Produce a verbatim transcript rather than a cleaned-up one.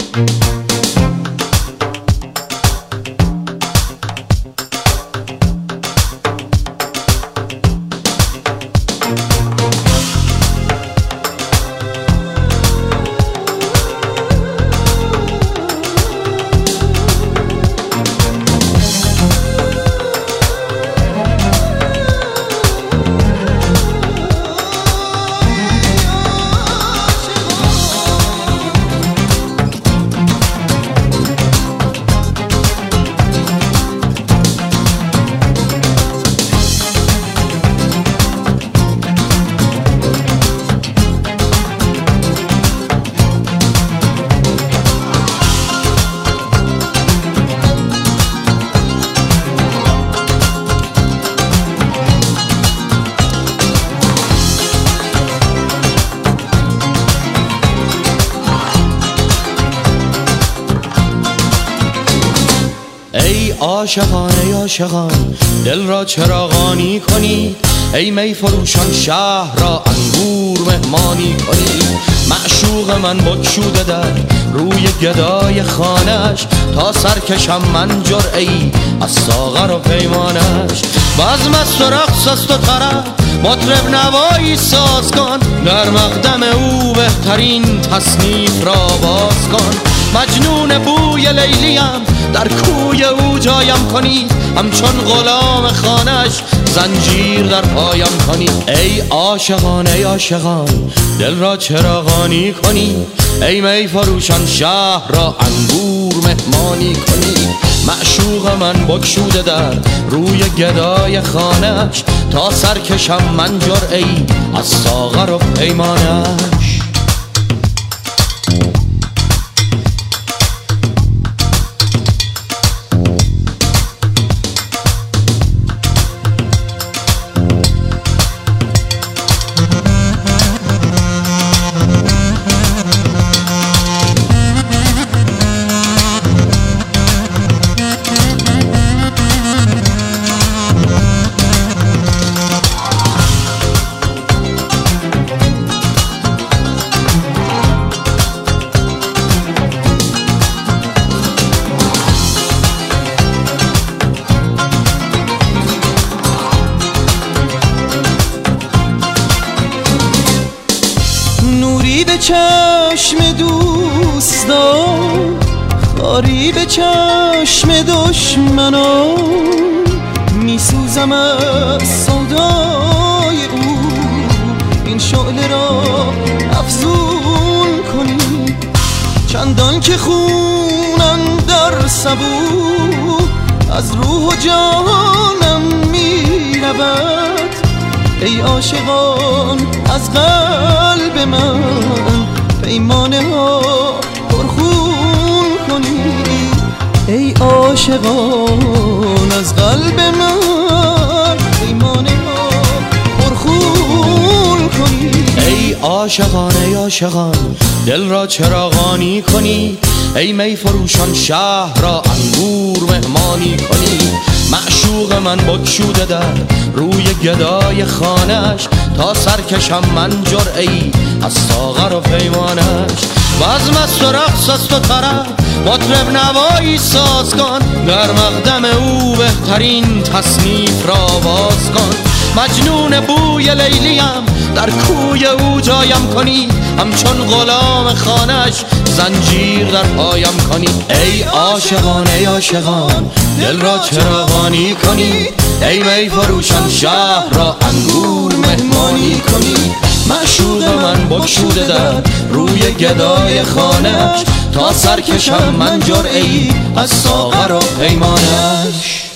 ای عاشقان ای عاشقان دل را چراغانی کنید، ای می فروشان شهر را انگور مهمانی کنید. معشوق من بگشوده در روی گدای خانش، تا سرکشم من جرعه‌ای از ساغر و پیمانش. بزم است و رقص است و طرب، مطرب نوایی ساز کن، در مقدم او بهترین تصنیف را باز کن. مجنون بوی لیلیم در کوی او جایم کنید، همچون غلام خانش زنجیر در پایم کنید. ای عاشقان ای عاشقان دل را چراغانی کنید، ای می فروشان شهر را انگور مهمانی کنید. معشوق من بگشوده در روی گدای خانش، تا سرکشم من جرعه‌ای از ساغر و پیمانش. نوری به چشم دوستان، خاری به چشم دشمنان، میسوزم از سودای او، این شعله را افزون کنی. چندان که خونم در سبو از روح و جانم میرود، ای عاشقان از قلب من پیمانه ها پرخون کنید. ای عاشقان از قلب من پیمانه ها پرخون کنید. ای عاشقان ای عاشقان دل را چراغانی کنید، ای می فروشان شهر را انگور مهمانی کنید. معشوق من بگشوده در روی گدای خانش، تا سرکشم من جرعه‌ای از ساغر و پیمانش. بزم است و رقص است و طرب، مطرب نوایی ساز کن، در مقدم او بهترین تصنیف را باز کن. مجنون بوی لیلیم در کوی او جایم کنید، همچون غلام خانش زنجیر در پایم کنید. ای عاشقان ای عاشقان دل را چراغانی کنید، ای می فروشان شهر را انگور مهمانی کنید. معشوق من بگشوده در روی گدای خانش، تا سرکشم من جرعه‌ای از ساغر و پیمانش.